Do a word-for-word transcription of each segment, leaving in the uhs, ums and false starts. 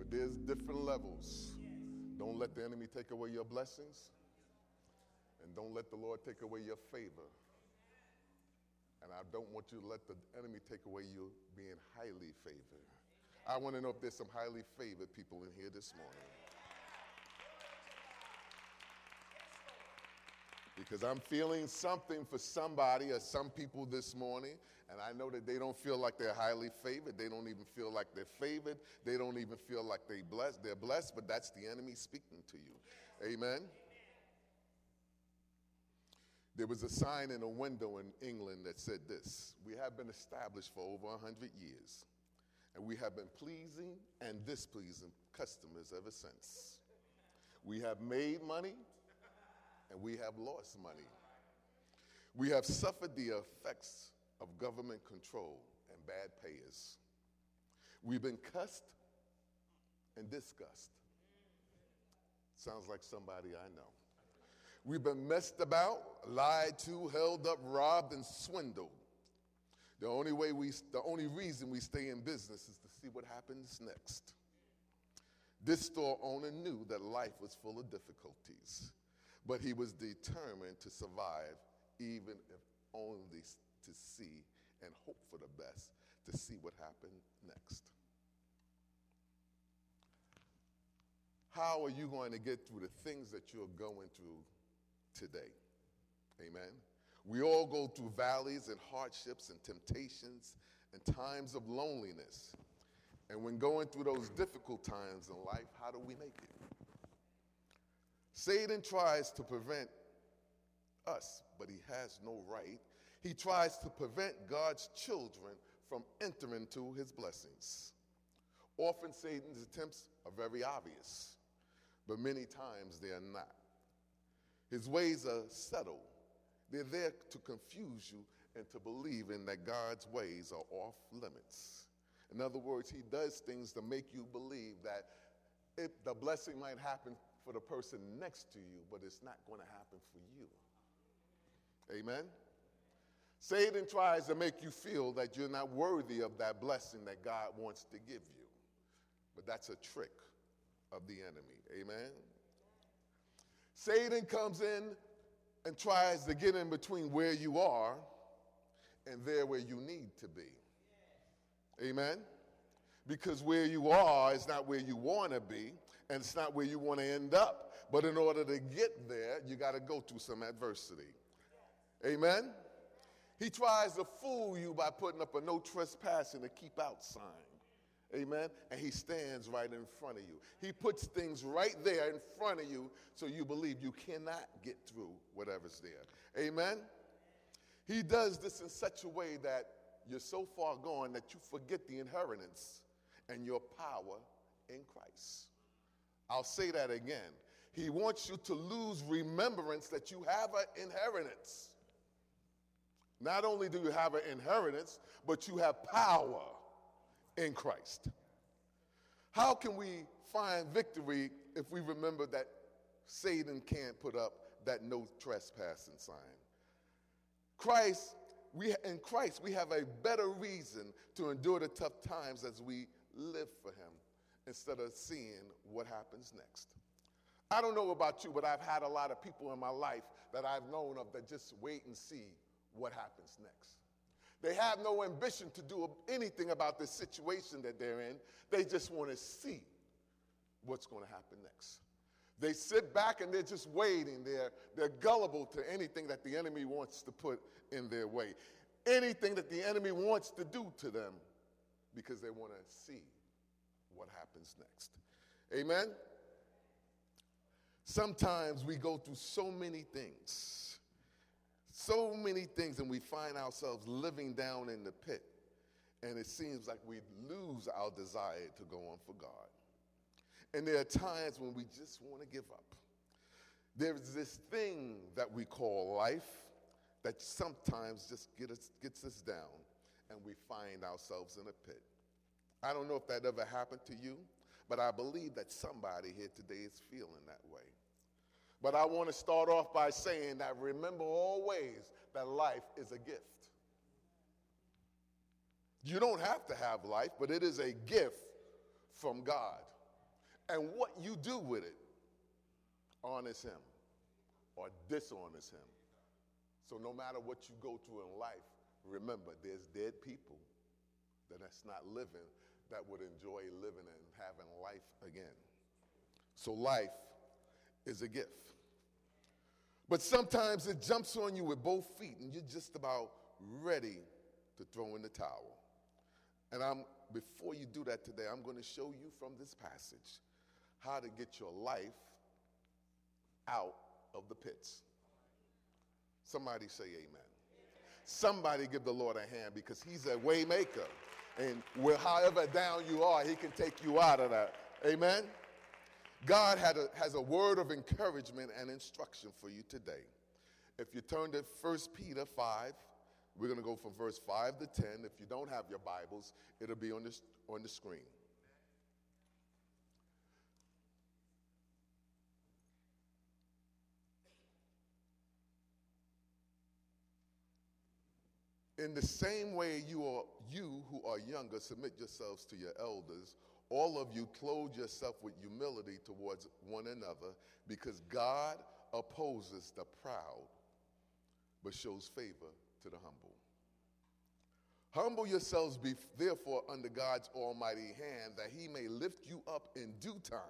there's different levels. Don't let the enemy take away your blessings, and don't let the Lord take away your favor. And I don't want you to let the enemy take away you being highly favored. I want to know if there's some highly favored people in here this morning. Because I'm feeling something for somebody or some people this morning, and I know that they don't feel like they're highly favored. They don't even feel like they're favored. They don't even feel like they blessed. They're blessed, but that's the enemy speaking to you. Amen? There was a sign in a window in England that said this: we have been established for over one hundred years, and we have been pleasing and displeasing customers ever since. We have made money, and we have lost money. We have suffered the effects of government control and bad payers. We've been cussed and discussed. Sounds like somebody I know. We've been messed about, lied to, held up, robbed, and swindled. The only way we, the only reason we stay in business is to see what happens next. This store owner knew that life was full of difficulties, but he was determined to survive, even if only to see and hope for the best, to see what happened next. How are you going to get through the things that you're going through today? Amen. We all go through valleys and hardships and temptations and times of loneliness. And when going through those difficult times in life, how do we make it? Satan tries to prevent us, but he has no right. He tries to prevent God's children from entering into his blessings. Often Satan's attempts are very obvious, but many times they are not. His ways are subtle. They're there to confuse you and to believe in that God's ways are off limits. In other words, he does things to make you believe that it, the blessing might happen for the person next to you, but it's not going to happen for you. Amen? Satan tries to make you feel that you're not worthy of that blessing that God wants to give you. But that's a trick of the enemy. Amen? Satan comes in and tries to get in between where you are and there where you need to be. Amen? Because where you are is not where you want to be, and it's not where you want to end up. But in order to get there, you got to go through some adversity. Amen? He tries to fool you by putting up a no trespassing to keep out sign. Amen? And he stands right in front of you. He puts things right there in front of you so you believe you cannot get through whatever's there. Amen? He does this in such a way that you're so far gone that you forget the inheritance and your power in Christ. I'll say that again. He wants you to lose remembrance that you have an inheritance. Not only do you have an inheritance, but you have power in Christ. How can we find victory if we remember that Satan can't put up that no trespassing sign? Christ, we in Christ, we have a better reason to endure the tough times as we live for him instead of seeing what happens next. I don't know about you, but I've had a lot of people in my life that I've known of that just wait and see what happens next. They have no ambition to do anything about the situation that they're in. They just want to see what's going to happen next. They sit back and they're just waiting. They're, they're gullible to anything that the enemy wants to put in their way. Anything that the enemy wants to do to them because they want to see what happens next. Amen? Sometimes we go through so many things, so many things, and we find ourselves living down in the pit, and it seems like we lose our desire to go on for God. And there are times when we just want to give up. There's this thing that we call life that sometimes just get us, gets us down, and we find ourselves in a pit. I don't know if that ever happened to you, but I believe that somebody here today is feeling that way. But I want to start off by saying that remember always that life is a gift. You don't have to have life, but it is a gift from God. And what you do with it honors him or dishonors him. So no matter what you go through in life, remember there's dead people that that's not living that would enjoy living and having life again. So life is a gift. But sometimes it jumps on you with both feet and you're just about ready to throw in the towel. And I'm before you do that today, I'm going to show you from this passage how to get your life out of the pits. Somebody say amen. Somebody give the Lord a hand because he's a way maker. And where, however down you are, he can take you out of that. Amen. God had a, has a word of encouragement and instruction for you today. If you turn to First Peter five, we're going to go from verse five to ten. If you don't have your Bibles, it'll be on the, on the screen. In the same way you are you who are younger, submit yourselves to your elders. All of you clothe yourself with humility towards one another, because God opposes the proud, but shows favor to the humble. Humble yourselves, be, therefore, under God's almighty hand, that he may lift you up in due time.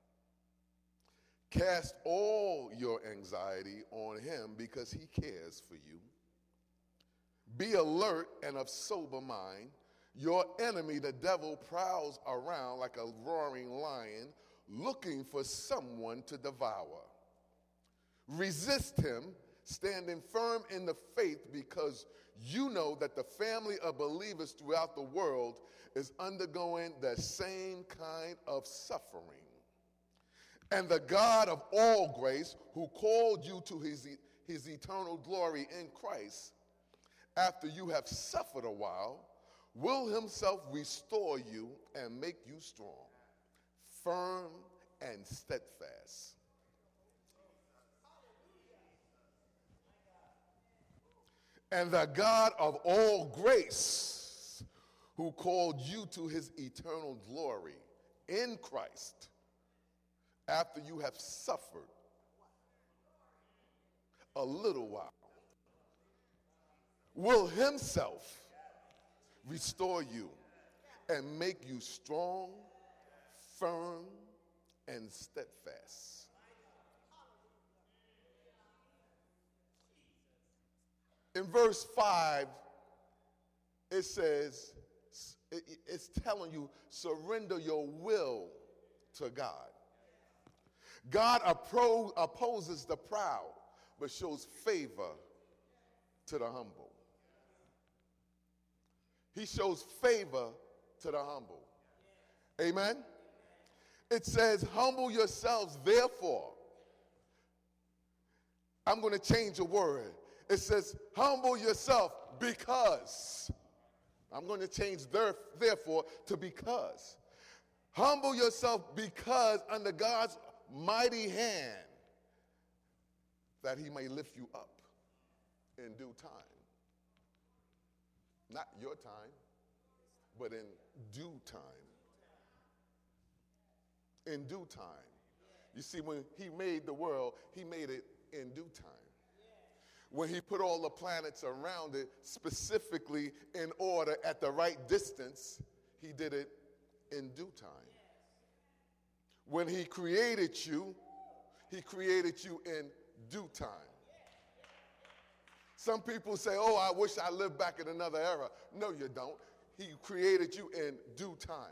Cast all your anxiety on him, because he cares for you. Be alert and of sober mind. Your enemy, the devil, prowls around like a roaring lion, looking for someone to devour. Resist him, standing firm in the faith, because you know that the family of believers throughout the world is undergoing the same kind of suffering. And the God of all grace, who called you to his, his eternal glory in Christ, after you have suffered a while, will himself restore you and make you strong, firm and steadfast. And the God of all grace, who called you to his eternal glory in Christ, after you have suffered a little while, will himself restore you and make you strong, firm, and steadfast. In verse five, it says, it's telling you, surrender your will to God. God appro- opposes the proud, but shows favor to the humble. He shows favor to the humble. Amen? It says, humble yourselves, therefore. I'm going to change a word. It says, humble yourself because. I'm going to change there, therefore to because. Humble yourself because under God's mighty hand, that he may lift you up in due time. Not your time, but in due time. In due time. You see, when he made the world, he made it in due time. When he put all the planets around it, specifically in order at the right distance, he did it in due time. When he created you, he created you in due time. Some people say, oh, I wish I lived back in another era. No, you don't. He created you in due time.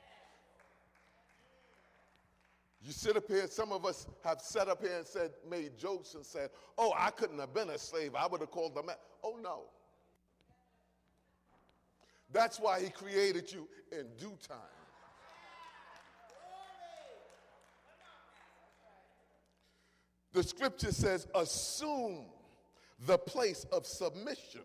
You sit up here, some of us have sat up here and said, made jokes and said, oh, I couldn't have been a slave. I would have called them. Oh, no. That's why he created you in due time. The scripture says, assume the place of submission.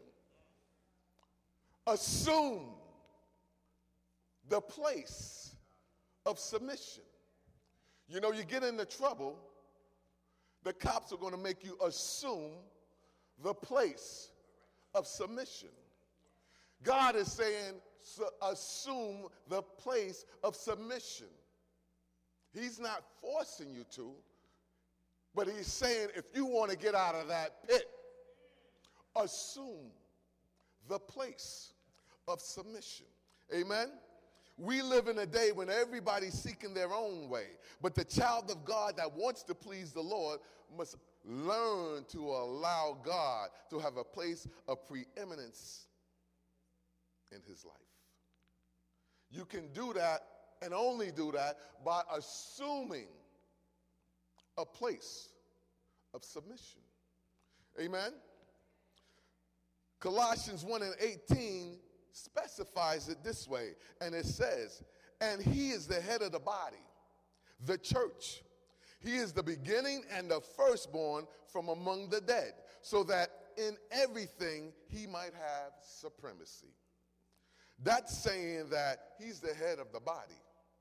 Assume the place of submission. You know, you get into trouble, the cops are going to make you assume the place of submission. God is saying, assume the place of submission. He's not forcing you to, but he's saying if you want to get out of that pit, assume the place of submission. Amen? We live in a day when everybody's seeking their own way, but the child of God that wants to please the Lord must learn to allow God to have a place of preeminence in his life. You can do that and only do that by assuming a place of submission. Amen? Colossians one and eighteen specifies it this way, and it says, and he is the head of the body, the church. He is the beginning and the firstborn from among the dead, so that in everything he might have supremacy. That's saying that he's the head of the body.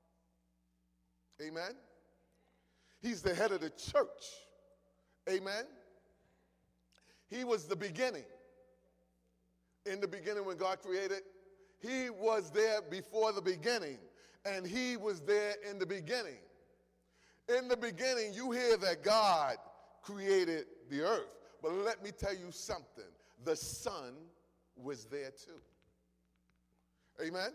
Amen? He's the head of the church. Amen? He was the beginning. In the beginning when God created, he was there before the beginning, and he was there in the beginning. In the beginning, you hear that God created the earth, but let me tell you something. The Son was there too. Amen?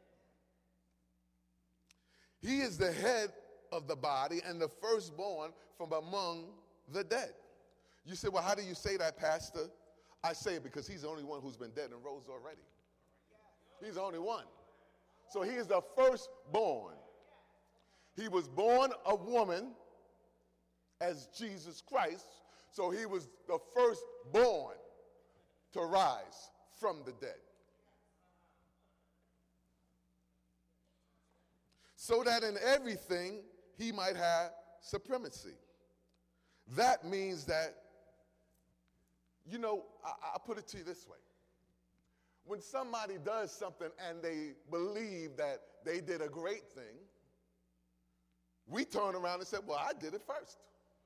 He is the head of the body and the firstborn from among the dead. You say, well, how do you say that, Pastor? I say it because he's the only one who's been dead and rose already. He's the only one. So he is the firstborn. He was born of woman as Jesus Christ, so he was the firstborn to rise from the dead. So that in everything he might have supremacy. That means that, you know, I, I put it to you this way. When somebody does something and they believe that they did a great thing, we turn around and say, well, I did it first.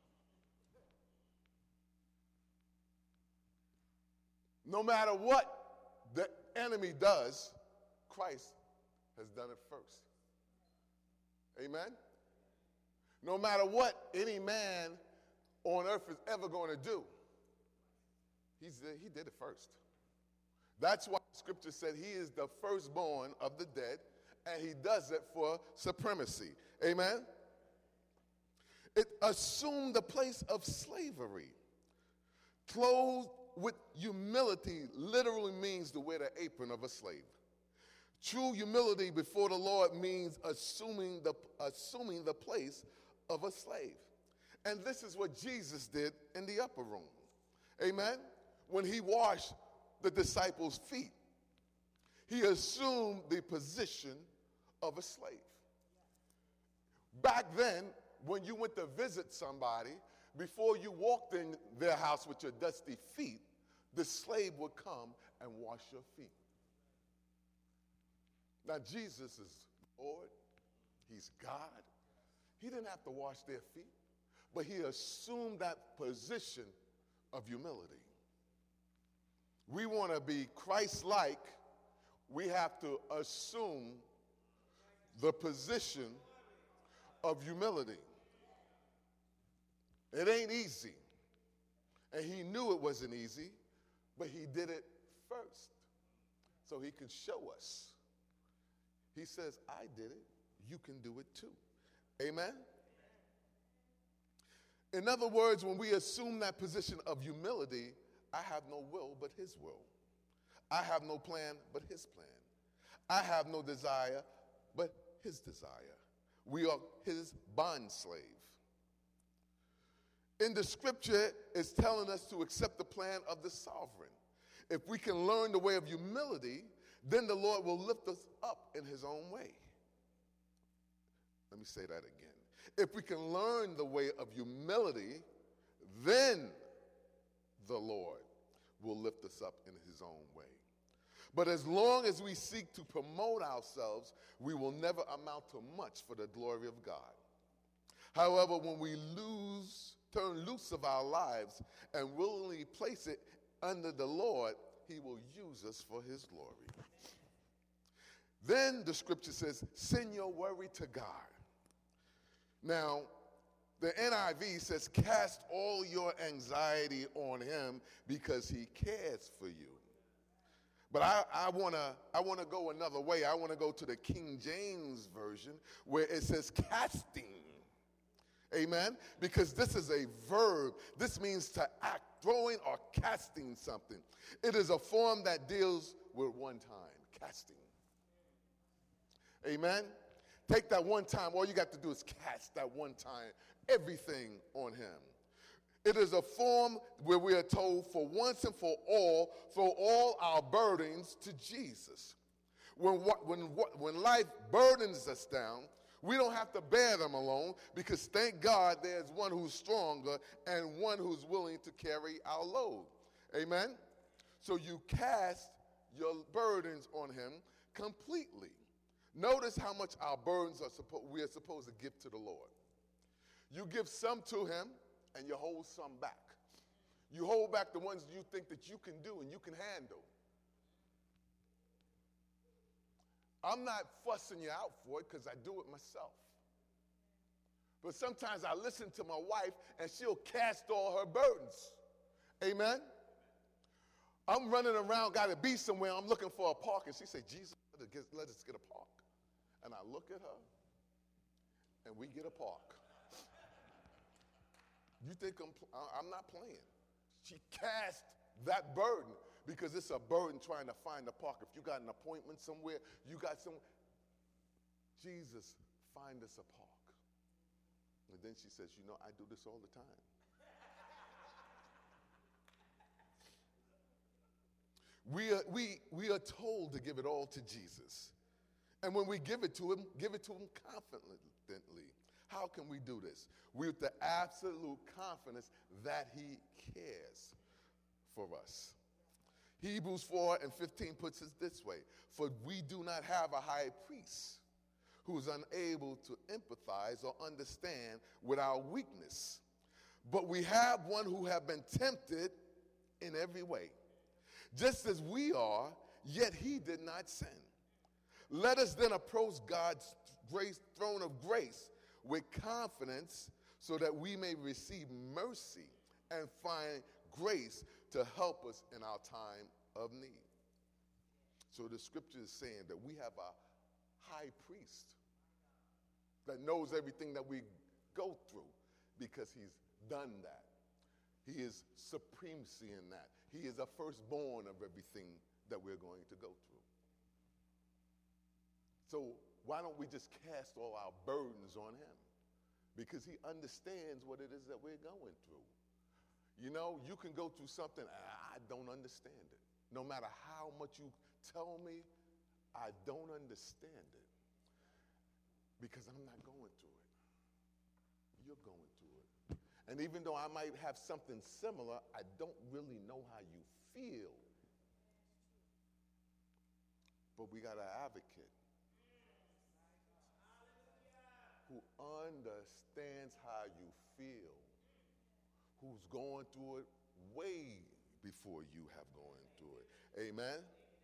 No matter what the enemy does, Christ has done it first. Amen? No matter what any man on earth is ever going to do, he's, he did it first. That's why Scripture said he is the firstborn of the dead, and he does it for supremacy. Amen? It assumed the place of slavery. Clothed with humility literally means to wear the apron of a slave. True humility before the Lord means assuming the, assuming the place of a slave. And this is what Jesus did in the upper room. Amen? When he washed the disciples' feet, he assumed the position of a slave. Back then, when you went to visit somebody, before you walked in their house with your dusty feet, the slave would come and wash your feet. Now, Jesus is Lord. He's God. He didn't have to wash their feet, but he assumed that position of humility. We want to be Christ-like. We have to assume the position of humility. It ain't easy. And he knew it wasn't easy, but he did it first so he can show us. He says, I did it. You can do it too. Amen? In other words, when we assume that position of humility, I have no will but his will. I have no plan but his plan. I have no desire but his desire. We are his bond slave. In the scripture, it's telling us to accept the plan of the sovereign. If we can learn the way of humility, then the Lord will lift us up in his own way. Let me say that again. If we can learn the way of humility, then the Lord will lift us up in his own way. But as long as we seek to promote ourselves, we will never amount to much for the glory of God. However, when we lose, turn loose of our lives and willingly place it under the Lord, he will use us for his glory. Then the scripture says, send your worry to God. Now, the N I V says, cast all your anxiety on him because he cares for you. But I, I want to I wanna go another way. I want to go to the King James Version where it says casting. Amen? Because this is a verb. This means to act, throwing or casting something. It is a form that deals with one time, casting. Amen? Take that one time. All you got to do is cast that one time everything on him. It is a form where we are told for once and for all, throw all our burdens to Jesus. When, when, when life burdens us down, we don't have to bear them alone because thank God there's one who's stronger and one who's willing to carry our load. Amen? So you cast your burdens on him completely. Notice how much our burdens are suppo- we are supposed to give to the Lord. You give some to him, and you hold some back. You hold back the ones you think that you can do and you can handle. I'm not fussing you out for it because I do it myself. But sometimes I listen to my wife and she'll cast all her burdens. Amen? I'm running around, got to be somewhere, I'm looking for a park, and she said, Jesus, let us get a park. And I look at her, and we get a park. You think I'm, I'm not playing. She cast that burden because it's a burden trying to find a park. If you got an appointment somewhere, you got some, Jesus, find us a park. And then she says, you know, I do this all the time. we, are, we, we are told to give it all to Jesus. And when we give it to him, give it to him confidently. How can we do this? With the absolute confidence that he cares for us. Hebrews four and fifteen puts it this way. For we do not have a high priest who is unable to empathize or understand with our weakness. But we have one who have been tempted in every way, just as we are, yet he did not sin. Let us then approach God's grace, throne of grace with confidence so that we may receive mercy and find grace to help us in our time of need. So the scripture is saying that we have a high priest that knows everything that we go through because he's done that. He is supremacy in that. He is a firstborn of everything that we're going to go through. So why don't we just cast all our burdens on him? Because he understands what it is that we're going through. You know, you can go through something, I don't understand it. No matter how much you tell me, I don't understand it. Because I'm not going through it. You're going through it. And even though I might have something similar, I don't really know how you feel. But we got an advocate who understands how you feel, who's going through it way before you have gone through it. Amen?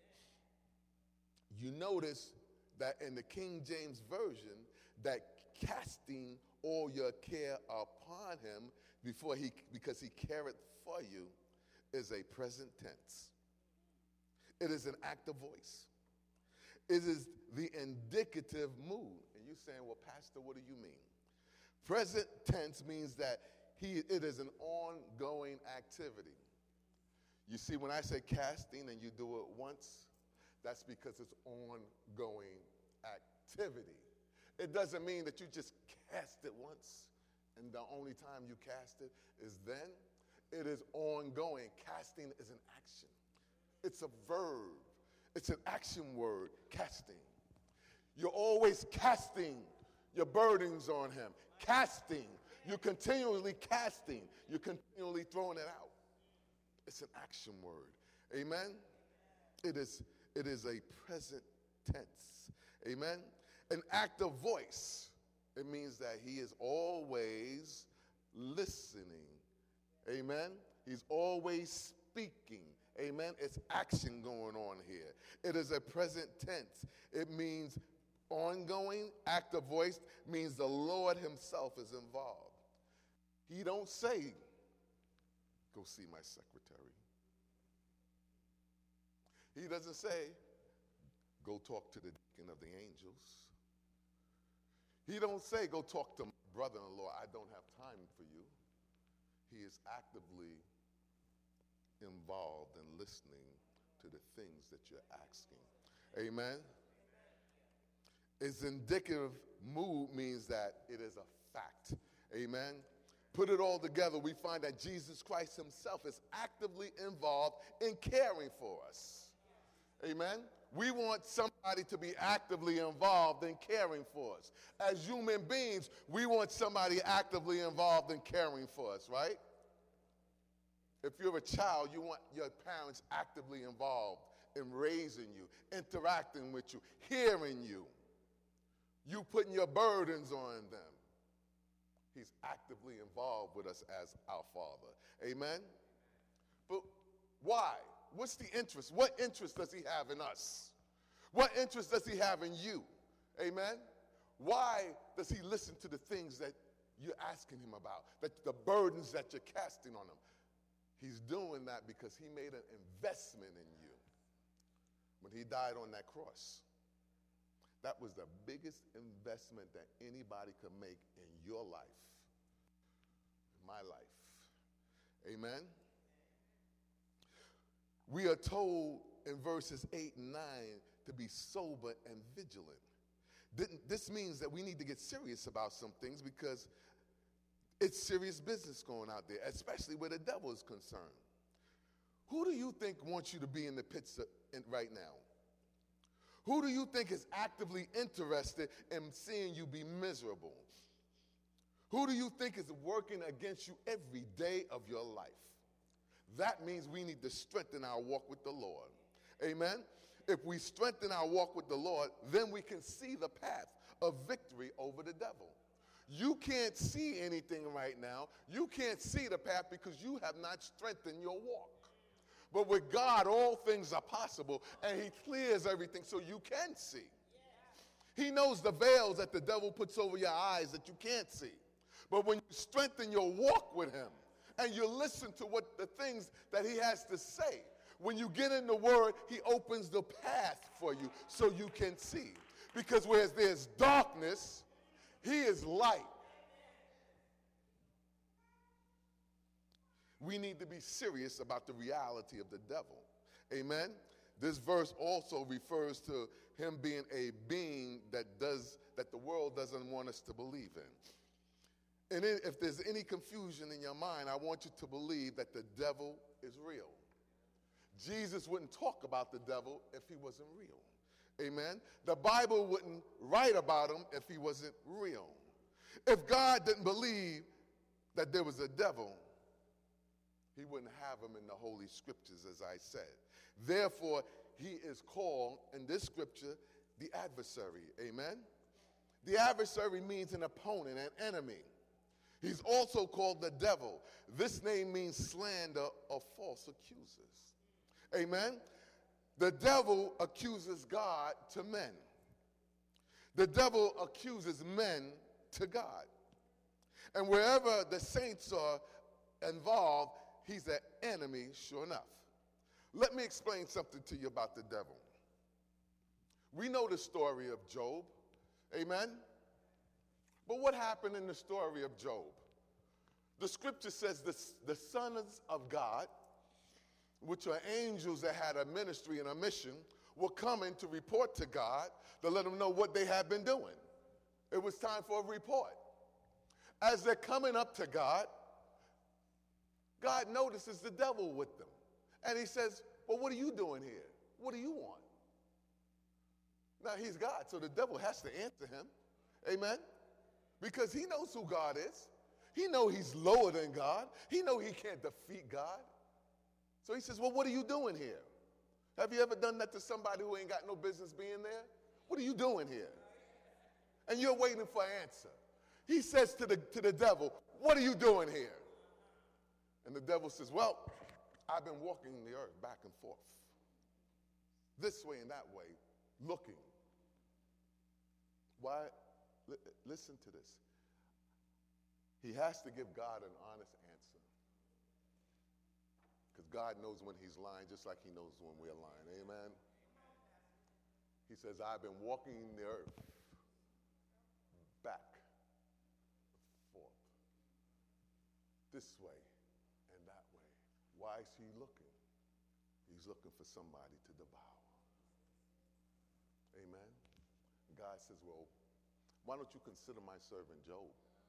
You notice that in the King James Version, that casting all your care upon him before he, because he careth for you, is a present tense. It is an active voice. It is the indicative mood. And you're saying, well, Pastor, what do you mean? Present tense means that he, it is an ongoing activity. You see, when I say casting and you do it once, that's because it's ongoing activity. It doesn't mean that you just cast it once and the only time you cast it is then. It is ongoing. Casting is an action. It's a verb. It's an action word, casting. You're always casting your burdens on him. Casting. You're continually casting. You're continually throwing it out. It's an action word. Amen? It is, it is a present tense. Amen? An active voice. It means that he is always listening. Amen? He's always speaking. Amen? It's action going on here. It is a present tense. It means ongoing, active voice means the Lord himself is involved. He don't say, go see my secretary. He doesn't say, go talk to the deacon of the angels. He don't say, go talk to my brother-in-law. I don't have time for you. He is actively involved in listening to the things that you're asking. Amen? Its indicative mood means that it is a fact. Amen? Put it all together, we find that Jesus Christ himself is actively involved in caring for us. Amen? We want somebody to be actively involved in caring for us. As human beings, we want somebody actively involved in caring for us, right? If you're a child, you want your parents actively involved in raising you, interacting with you, hearing you. You putting your burdens on them. He's actively involved with us as our Father. Amen? But why? What's the interest? What interest does he have in us? What interest does he have in you? Amen? Why does he listen to the things that you're asking him about, that the burdens that you're casting on him? He's doing that because he made an investment in you when he died on that cross. That was the biggest investment that anybody could make in your life, in my life. Amen? We are told in verses eight and nine to be sober and vigilant. This means that we need to get serious about some things because it's serious business going out there, especially where the devil is concerned. Who do you think wants you to be in the pits right now? Who do you think is actively interested in seeing you be miserable? Who do you think is working against you every day of your life? That means we need to strengthen our walk with the Lord. Amen? If we strengthen our walk with the Lord, then we can see the path of victory over the devil. You can't see anything right now. You can't see the path because you have not strengthened your walk. But with God, all things are possible, and he clears everything so you can see. He knows the veils that the devil puts over your eyes that you can't see. But when you strengthen your walk with him, and you listen to what the things that he has to say, when you get in the word, he opens the path for you so you can see. Because where there's darkness, he is light. We need to be serious about the reality of the devil. Amen? This verse also refers to him being a being that does that the world doesn't want us to believe in. And if there's any confusion in your mind, I want you to believe that the devil is real. Jesus wouldn't talk about the devil if he wasn't real. Amen? The Bible wouldn't write about him if he wasn't real. If God didn't believe that there was a devil, he wouldn't have him in the Holy Scriptures, as I said. Therefore, he is called, in this scripture, the adversary. Amen? The adversary means an opponent, an enemy. He's also called the devil. This name means slander or false accusers. Amen? The devil accuses God to men. The devil accuses men to God. And wherever the saints are involved, he's an enemy, sure enough. Let me explain something to you about the devil. We know the story of Job. Amen? But what happened in the story of Job? The scripture says the, the sons of God, which are angels that had a ministry and a mission, were coming to report to God to let him know what they had been doing. It was time for a report. As they're coming up to God, God notices the devil with them. And he says, well, what are you doing here? What do you want? Now, he's God, so the devil has to answer him. Amen? Because he knows who God is. He knows he's lower than God. He knows he can't defeat God. So he says, well, what are you doing here? Have you ever done that to somebody who ain't got no business being there? What are you doing here? And you're waiting for an answer. He says to the, to the devil, what are you doing here? And the devil says, well, I've been walking the earth back and forth, this way and that way, looking. why, li- listen to this. He has to give God an honest answer. Because God knows when he's lying, just like he knows when we're lying. Amen? He says, I've been walking the earth back, forth, this way and that way. Why is he looking? He's looking for somebody to devour. Amen? God says, well, why don't you consider my servant Job?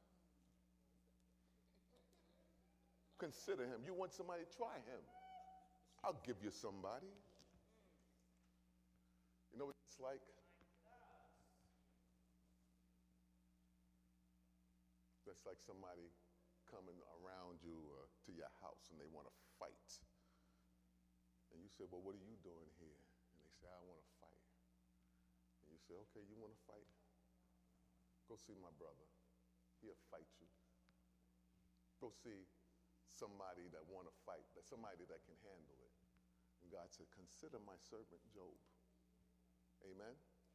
Consider him. You want somebody, try him. I'll give you somebody. You know what it's like? That's like somebody coming around you uh, to your house and they want to fight. And you say, well, what are you doing here? And they say, I want to fight. And you say, okay, you want to fight? Go see my brother. He'll fight you. Go see somebody that want to fight, that somebody that can handle it. And God said, consider my servant Job. Amen?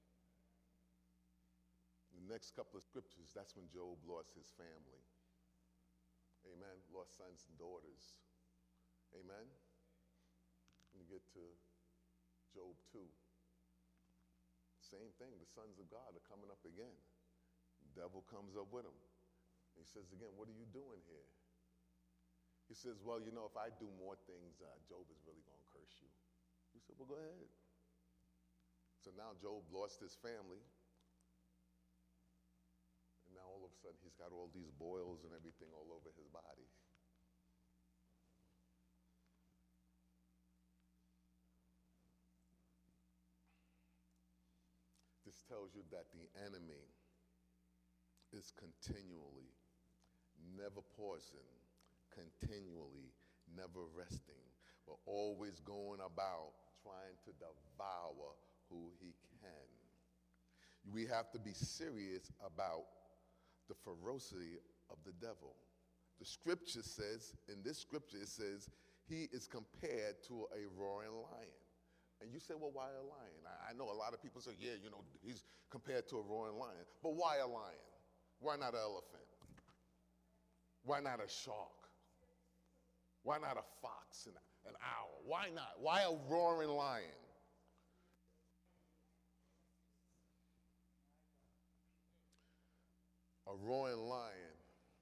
The next couple of scriptures, that's when Job lost his family. Amen? Lost sons and daughters. Amen? And you get to Job two. Same thing, the sons of God are coming up again. The devil comes up with him. He says again, what are you doing here? He says, well, you know, if I do more things, uh, Job is really going to curse you. He said, well, go ahead. So now Job lost his family. And now all of a sudden he's got all these boils and everything all over his body. This tells you that the enemy is continually, never pausing, continually, never resting, but always going about trying to devour who he can. We have to be serious about the ferocity of the devil. The scripture says, in this scripture it says, he is compared to a roaring lion. And you say, well, why a lion? I, I know a lot of people say, yeah, you know, he's compared to a roaring lion. But why a lion? Why not an elephant? Why not a shark? Why not a fox and an owl? Why not? Why a roaring lion? A roaring lion,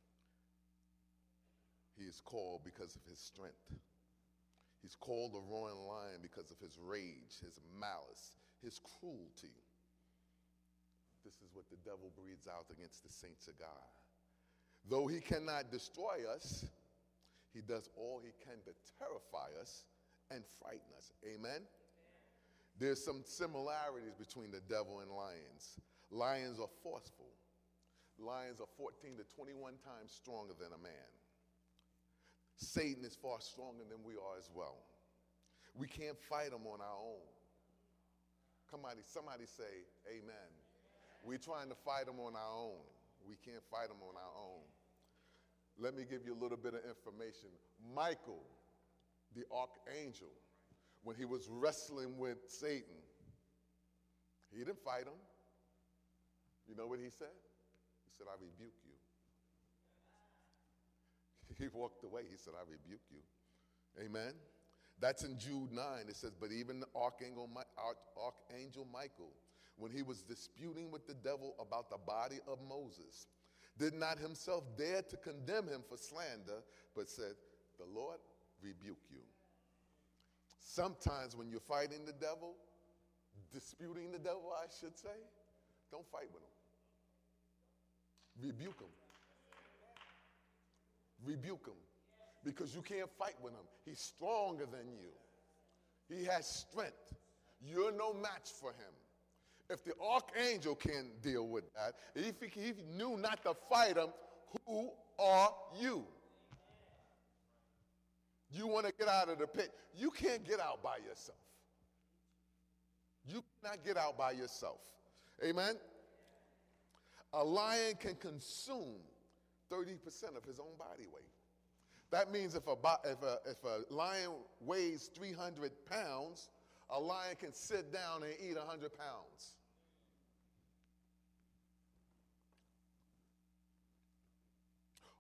he is called because of his strength. He's called a roaring lion because of his rage, his malice, his cruelty. This is what the devil breathes out against the saints of God. Though he cannot destroy us, he does all he can to terrify us and frighten us. Amen? There's some similarities between the devil and lions. Lions are forceful. Lions are fourteen to twenty-one times stronger than a man. Satan is far stronger than we are as well. We can't fight him on our own. Somebody, somebody say, amen. We're trying to fight him on our own. We can't fight him on our own. Let me give you a little bit of information. Michael, the archangel, when he was wrestling with Satan, he didn't fight him. You know what he said? He said, I rebuke you. He walked away. He said, I rebuke you. Amen? That's in Jude nine. It says, but even the Archangel, Archangel Michael, when he was disputing with the devil about the body of Moses, did not himself dare to condemn him for slander, but said, the Lord rebuke you. Sometimes when you're fighting the devil, disputing the devil, I should say, don't fight with him. Rebuke him. Rebuke him. Because you can't fight with him. He's stronger than you. He has strength. You're no match for him. If the archangel can deal with that, if he, if he knew not to fight him, who are you? You want to get out of the pit. You can't get out by yourself. You cannot get out by yourself. Amen? A lion can consume thirty percent of his own body weight. That means if a, if a, if a lion weighs three hundred pounds, a lion can sit down and eat one hundred pounds.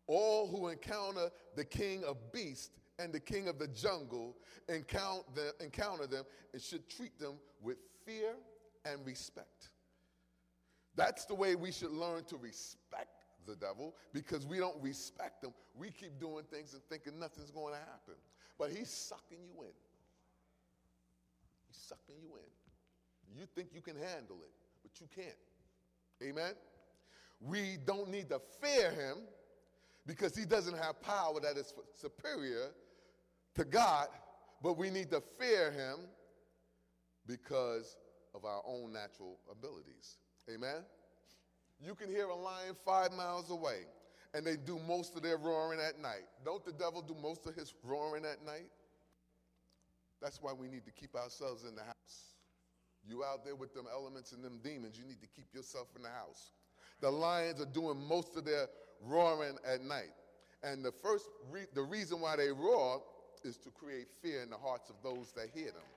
All who encounter the king of beasts and the king of the jungle encounter them, encounter them and should treat them with fear and respect. That's the way we should learn to respect the devil, because we don't respect him. We keep doing things and thinking nothing's going to happen. But he's sucking you in. He's sucking you in. You think you can handle it, but you can't. Amen? We don't need to fear him because he doesn't have power that is superior to God, but we need to fear him because of our own natural abilities. Amen? You can hear a lion five miles away, and they do most of their roaring at night. Don't the devil do most of his roaring at night? That's why we need to keep ourselves in the house. You out there with them elements and them demons, you need to keep yourself in the house. The lions are doing most of their roaring at night. And the first, re- the reason why they roar is to create fear in the hearts of those that hear them.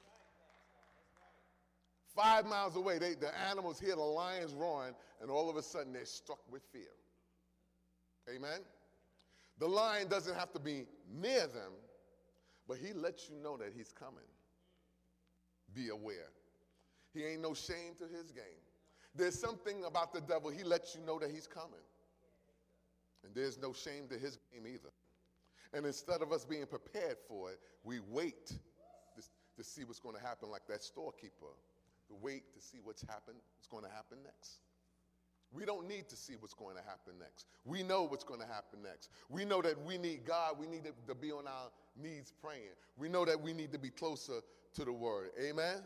Five miles away, they, the animals hear the lions roaring, and all of a sudden they're struck with fear. Amen? The lion doesn't have to be near them, but he lets you know that he's coming. Be aware. He ain't no shame to his game. There's something about the devil, he lets you know that he's coming. And there's no shame to his game either. And instead of us being prepared for it, we wait to, to see what's going to happen, like that storekeeper. To wait to see what's happened, what's going to happen next. We don't need to see what's going to happen next. We know what's going to happen next. We know that we need God. We need to be on our knees praying. We know that we need to be closer to the word. Amen?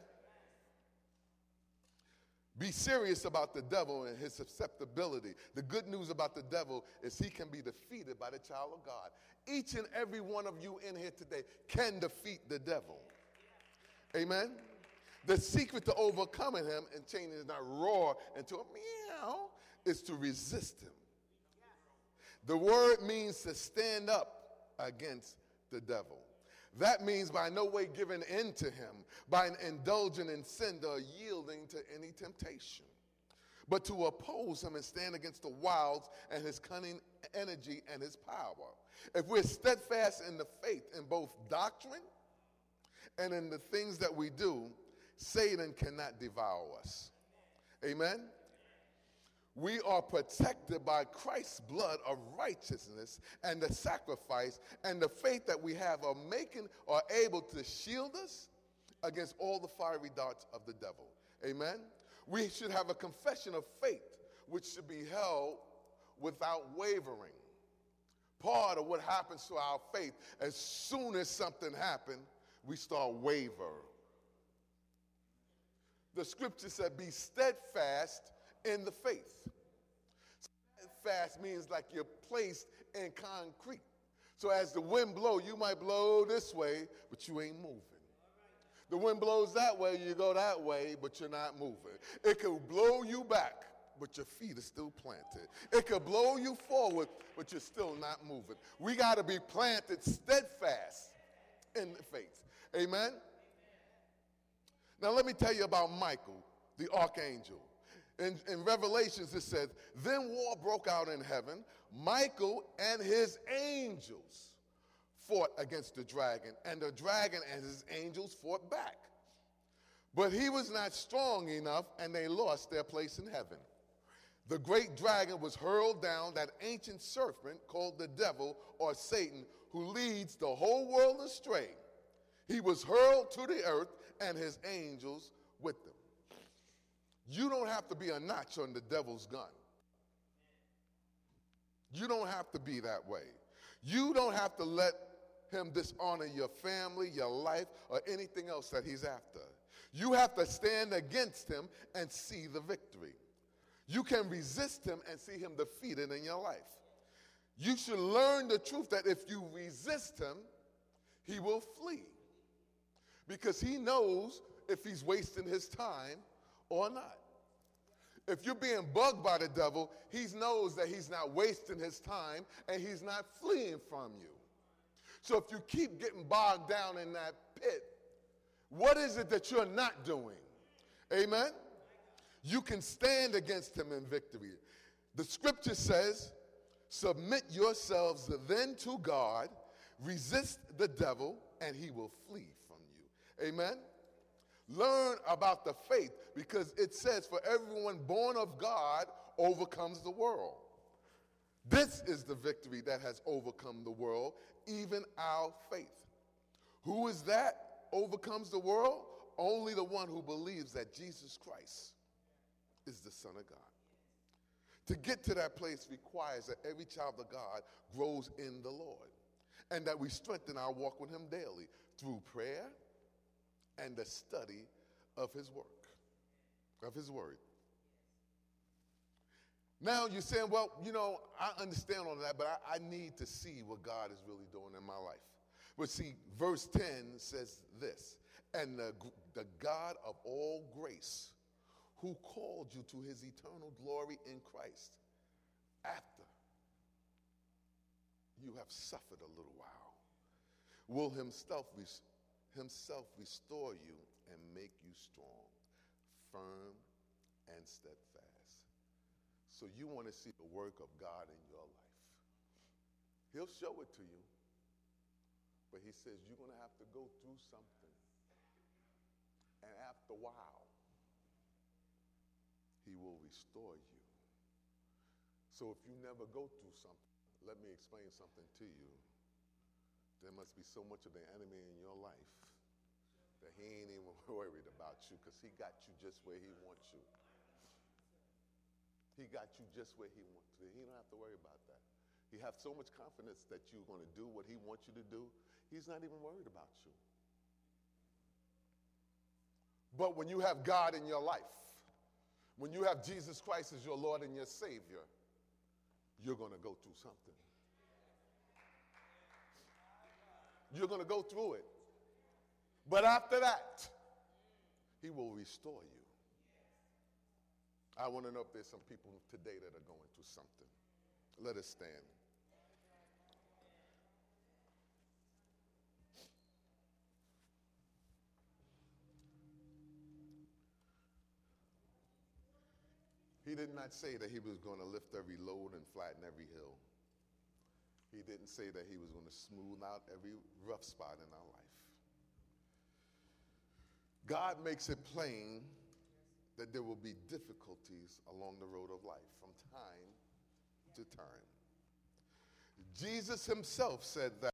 Be serious about the devil and his susceptibility. The good news about the devil is he can be defeated by the child of God. Each and every one of you in here today can defeat the devil. Amen? The secret to overcoming him and changing his not roar into a meow is to resist him. The word means to stand up against the devil. That means by no way giving in to him, by indulging in sin or yielding to any temptation, but to oppose him and stand against the wiles and his cunning energy and his power. If we're steadfast in the faith in both doctrine and in the things that we do, Satan cannot devour us. Amen? We are protected by Christ's blood of righteousness and the sacrifice and the faith that we have are making or able to shield us against all the fiery darts of the devil. Amen? We should have a confession of faith which should be held without wavering. Part of what happens to our faith, as soon as something happens, we start wavering. The scripture said, be steadfast in the faith. Steadfast means like you're placed in concrete. So as the wind blows, you might blow this way, but you ain't moving. The wind blows that way, you go that way, but you're not moving. It could blow you back, but your feet are still planted. It could blow you forward, but you're still not moving. We got to be planted steadfast in the faith. Amen? Now let me tell you about Michael, the archangel. In, in Revelations it says, then war broke out in heaven. Michael and his angels fought against the dragon, and the dragon and his angels fought back. But he was not strong enough, and they lost their place in heaven. The great dragon was hurled down, that ancient serpent called the devil or Satan, who leads the whole world astray. He was hurled to the earth, and his angels with them. You don't have to be a notch on the devil's gun. You don't have to be that way. You don't have to let him dishonor your family, your life, or anything else that he's after. You have to stand against him and see the victory. You can resist him and see him defeated in your life. You should learn the truth that if you resist him, he will flee. Because he knows if he's wasting his time or not. If you're being bugged by the devil, he knows that he's not wasting his time and he's not fleeing from you. So if you keep getting bogged down in that pit, what is it that you're not doing? Amen? You can stand against him in victory. The scripture says, Submit yourselves then to God, resist the devil, and he will flee from you. Amen? Learn about the faith, because it says, for everyone born of God overcomes the world. This is the victory that has overcome the world, even our faith. Who is that overcomes the world? Only the one who believes that Jesus Christ is the Son of God. To get to that place requires that every child of God grows in the Lord, and that we strengthen our walk with him daily through prayer and the study of his work, of his word. Now you're saying, well, you know, I understand all of that, but I, I need to see what God is really doing in my life. But see, verse ten says this, and the, the God of all grace, who called you to his eternal glory in Christ, after you have suffered a little while, will himself, res- himself restore you and make you strong, firm, and steadfast. So you want to see the work of God in your life. He'll show it to you, but he says you're going to have to go through something. And after a while, he will restore you. So if you never go through something, let me explain something to you. There must be so much of the enemy in your life that he ain't even worried about you, because he got you just where he wants you. He got you just where he wants you. He don't have to worry about that. He has so much confidence that you're going to do what he wants you to do. He's not even worried about you. But when you have God in your life, when you have Jesus Christ as your Lord and your Savior, you're going to go through something. You're going to go through it. But after that, he will restore you. I want to know if there's some people today that are going through something. Let us stand. He did not say that he was going to lift every load and flatten every hill. He didn't say that he was going to smooth out every rough spot in our life. God makes it plain that there will be difficulties along the road of life from time to time. Jesus himself said that